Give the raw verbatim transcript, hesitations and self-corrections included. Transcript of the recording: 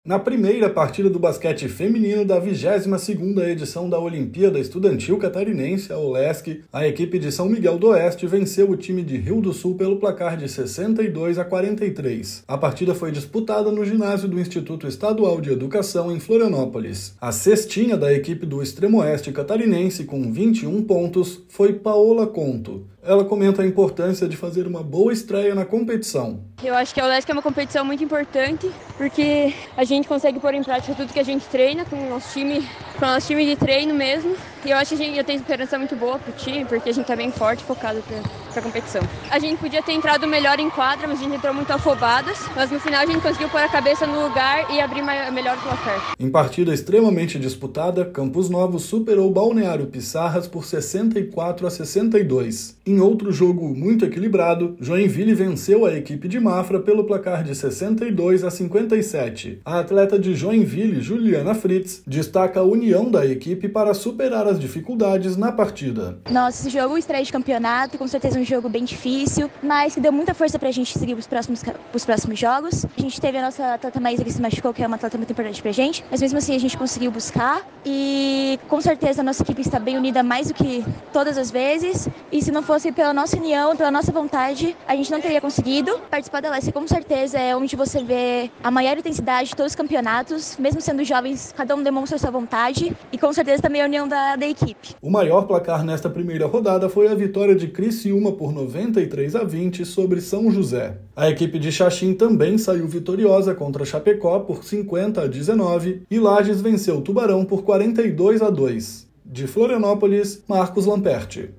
Na primeira partida do basquete feminino da vigésima segunda edição da Olimpíada Estudantil Catarinense, a OLESC, a equipe de São Miguel do Oeste venceu o time de Rio do Sul pelo placar de sessenta e dois a quarenta e três. A partida foi disputada no ginásio do Instituto Estadual de Educação em Florianópolis. A cestinha da equipe do Extremo Oeste Catarinense, com vinte e um pontos, foi Paola Conto. Ela comenta a importância de fazer uma boa estreia na competição. Eu acho que a OLESC é uma competição muito importante, porque a gente consegue pôr em prática tudo que a gente treina com o nosso time, com o nosso time de treino mesmo. E eu acho que a gente já tem esperança muito boa pro time, porque a gente tá bem forte, focado pra, pra competição. A gente podia ter entrado melhor em quadra, mas a gente entrou muito afobadas. Mas no final a gente conseguiu pôr a cabeça no lugar e abrir melhor o placar. Em partida extremamente disputada, Campos Novos superou Balneário Pissarras por sessenta e quatro a sessenta e dois. Em outro jogo muito equilibrado, Joinville venceu a equipe de Mafra pelo placar de sessenta e dois a cinquenta e sete. A atleta de Joinville, Juliana Fritz, destaca a união da equipe para superar as dificuldades na partida. Nossa, esse jogo, estreia de campeonato, com certeza um jogo bem difícil, mas que deu muita força pra gente seguir os próximos, os próximos jogos. A gente teve a nossa atleta Maísa que se machucou, que é uma atleta muito importante pra gente, mas mesmo assim a gente conseguiu buscar e com certeza a nossa equipe está bem unida mais do que todas as vezes, e se não fosse pela nossa união, pela nossa vontade, a gente não teria conseguido. Participar da OLESC com certeza é onde você vê a maior intensidade de todos os campeonatos, mesmo sendo jovens, cada um demonstra sua vontade e com certeza também a união da, da equipe. O maior placar nesta primeira rodada foi a vitória de Criciúma por noventa e três a vinte sobre São José. A equipe de Xaxim também saiu vitoriosa contra Chapecó por cinquenta a dezenove e Lages venceu Tubarão por quarenta e dois a dois. De Florianópolis, Marcos Lamperti.